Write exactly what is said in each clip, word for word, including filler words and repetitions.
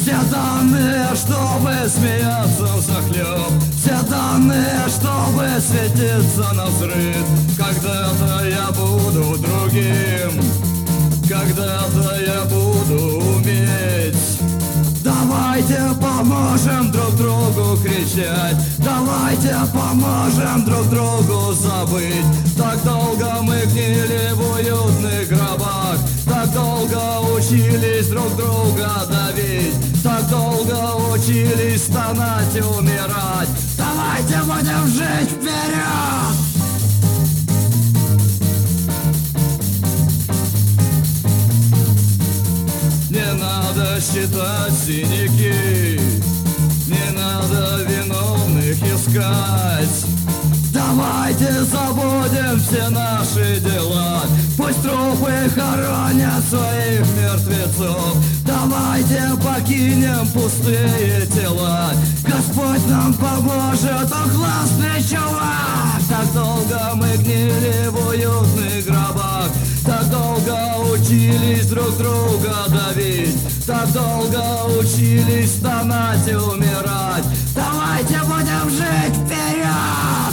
Все данные, чтобы смеяться взахлеб, все данные, чтобы светиться навзрыд. Когда-то я буду другим, когда-то я буду уметь. Давайте поможем друг другу кричать, давайте поможем друг другу забыть. Так долго мы гнили в уютных гробах, так долго учились друг друга давить, так долго учились стонать и умирать. Давайте будем жить вперед! Не надо считать синяки, не надо виновных искать. Давайте забудем все наши дела, пусть трупы хоронят своих мертвецов. Давайте покинем пустые тела, Господь нам поможет, он классный чувак. Так долго мы гнили в уютных гробах, так долго учились друг друга давить, так долго учились стонать и умирать. Давайте будем жить вперед!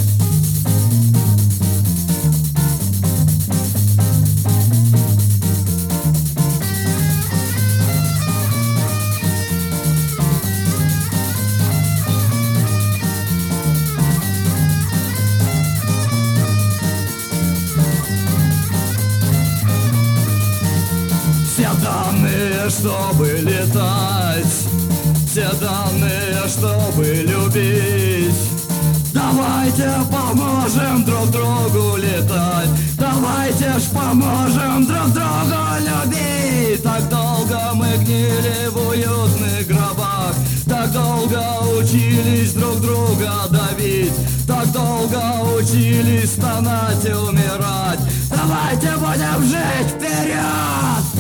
Все данные, чтобы летать, все данные, чтобы любить. Давайте поможем друг другу летать, давайте ж поможем друг другу любить. Так долго мы гнили в уютных гробах, так долго учились друг друга давить, так долго учились стонать и умирать. Давайте будем жить вперед!